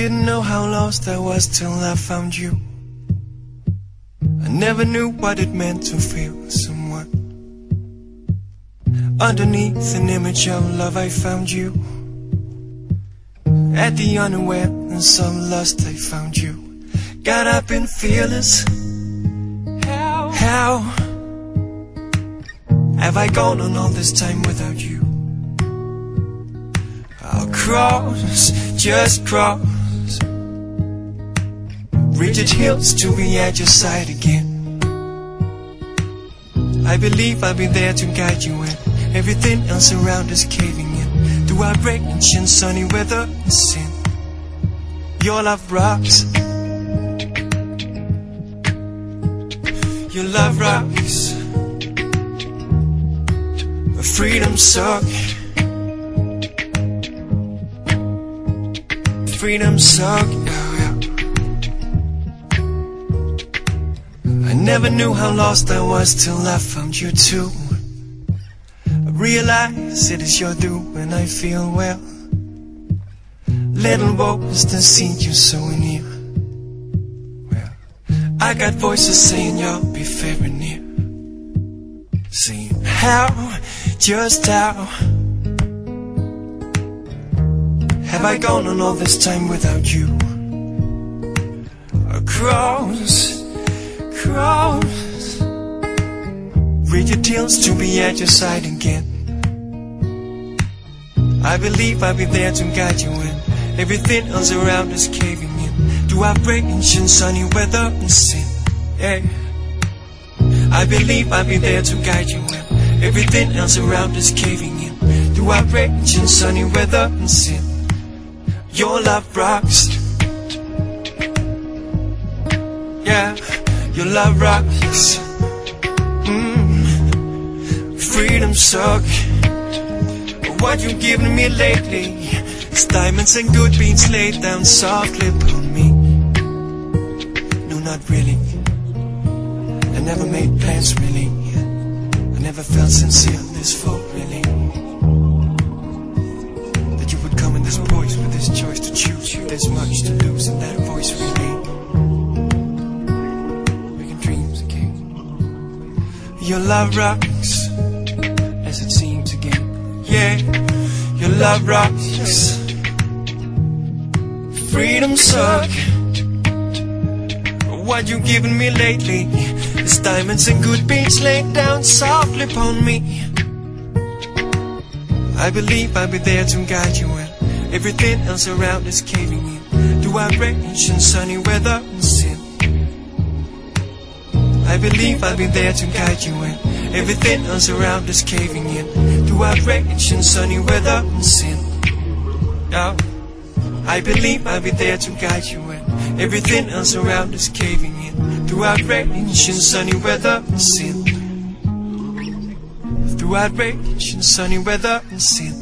didn't know how lost I was till I found you. I never knew what it meant to feel someone. Underneath an image of love I found you. At the unawareness of lust I found you. Got up and fearless. How have I gone on all this time without you? I'll cross, just cross rigid hills to be at your side again. I believe I'll be there to guide you when everything else around is caving in. Through outrage and sunny weather and sin, your love rocks. Your love rocks. Freedom suck. Freedom suck. I never knew how lost I was till I found you too. I realize it is your due and I feel well. Little boys that see you so near. Well, I got voices saying you'll be very near. Saying how, just how have I gone on all this time without you? Across rigid hills to be at your side again. I believe I'll be there to guide you when everything else around is caving in. Through outrage and sunny weather and sin, yeah. I believe I'll be there to guide you when everything else around is caving in. Through outrage and sunny weather and sin, your love rocks. Yeah, your love rocks. Freedom suck. What you've given me lately is diamonds and good beans laid down softly upon me. No, not really. I never made plans really. I never felt sincere this full really. That you would come in this voice with this choice to choose you. There's much to lose in that voice really. Making dreams again. Your love rocks as it seems again. Yeah, your love rocks. Freedom suck. What you given me lately is diamonds and good beans laid down softly upon me. I believe I'll be there to guide you when everything else around is caving in. Through outrage and sunny weather and sin, I believe I'll be there to guide you when everything else around is caving in. Through outrage and sunny weather and sin, yeah. I believe I'll be there to guide you when everything else around is caving in. Through outrage and sunny weather and sin. Through outrage and sunny weather and sin.